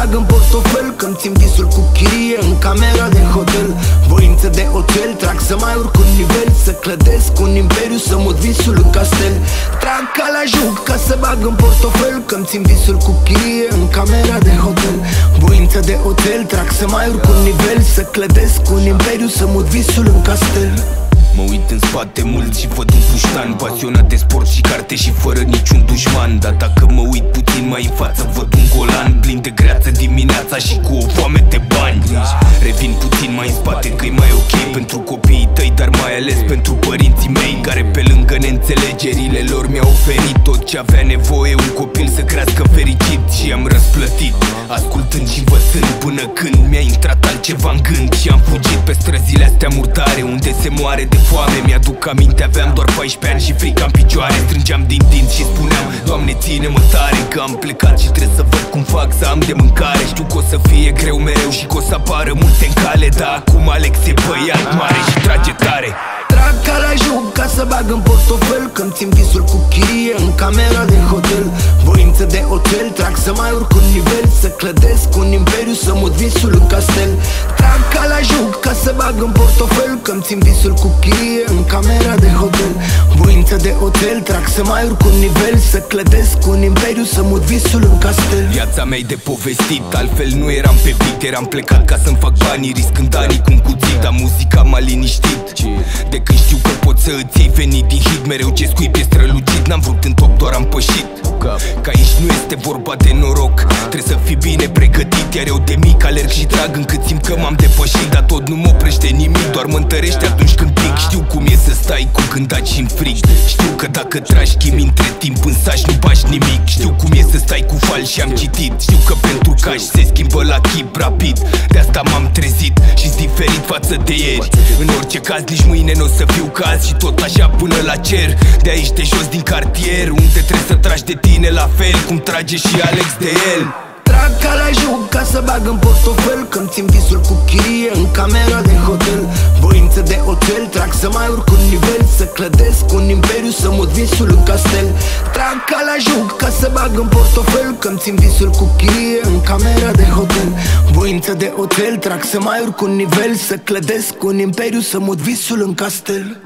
bag în portofel, că-mi țin visul cu chirie în camera de hotel. Voință de hotel, trag să mai urc un nivel, să clădesc un imperiu, să mut visul în castel. Trag ca la jug, ca să bag în portofel, că-mi țin visul cu chirie în camera de hotel. Voință de hotel, trag să mai urc un nivel, să clădesc un imperiu, să mut visul în castel. Mă uit în spate mult și văd un puștan pasionat de sport și carte și fără niciun dușman. Dar dacă mă uit puțin mai în față, văd un golan plin de greață dimineața și cu o foame de bani. Revin puțin mai în spate, că-i mai ok pentru copiii tăi, dar mai ales pentru părinții mei, care pe lângă neînțelegerile lor mi-au oferit tot ce avea nevoie un copil să crească fericit. Și am răsplătit, ascultând și învățând, până când mi-a intrat altceva în gând. Și am fugit pe străzile astea murdare, unde se moare de foame. Mi-aduc aminte, aveam doar 14 ani și frica în picioare. Strângeam din dinți și spuneam: Doamne, ține-mă tare, că am plecat și trebuie să văd cum fac să am de mâncare. Știu că o să fie greu mereu și că o să apară multe în cale, dar acum Alex e băiat mare și trage tare. Trag ca la jug, ca să bag în portofel, că-mi țin visul cu chirie în camera de hotel. Voință de hotel, trag să mai urc un nivel, să clădesc un imperiu, să mut visul în castel. Trag ca la jug, ca să bag în portofel, că-mi țin visul cu chirie în camera de hotel. Voință de hotel, trag să mai urc un nivel, să clădesc un imperiu, să mut visul în castel. Viața mea de povestit, altfel nu eram pe beat. Eram plecat ca să-mi fac banii, riscând anii cu un cuțit. Dar muzica m-a liniștit. De când știu că pot să îți iei venit din hit, mereu ce scuip e strălucit. N-am vrut în top, doar am pășit. Că aici nu este vorba de noroc, trebuie să fii bine pregătit. Iar eu de mic alerg și trag încât simt că m-am depășit. Dar tot nu mă oprește nimic, doar mă întărește atunci când pic. Știu cum e să stai cu gândaci și în frig. Știu că dacă tragi chimi între timp în saci nu bași nimic. Știu cum e să stai cu fal și am citit. Știu că pentru caș se schimbă la chip rapid. De asta m-am trezit și-s diferit față de ieri. În orice caz nici mâine n-o să fiu caz, și tot așa până la cer. De aici de jos din cartier, unde trebuie să tragi de tine la fel cum trage și Alex de el. Trag ca la jug, ca să bag în portofel, că-mi țin visul cu chirie în camera de hotel. Voință de hotel, trag să mai urc un nivel, să clădesc un imperiu, să mut visul în castel. Trag ca la jug, ca să bag în portofel, că-mi țin visul cu chirie în camera de hotel. Voință de hotel, trag să mai urc un nivel, să clădesc un imperiu, să mut visul în castel.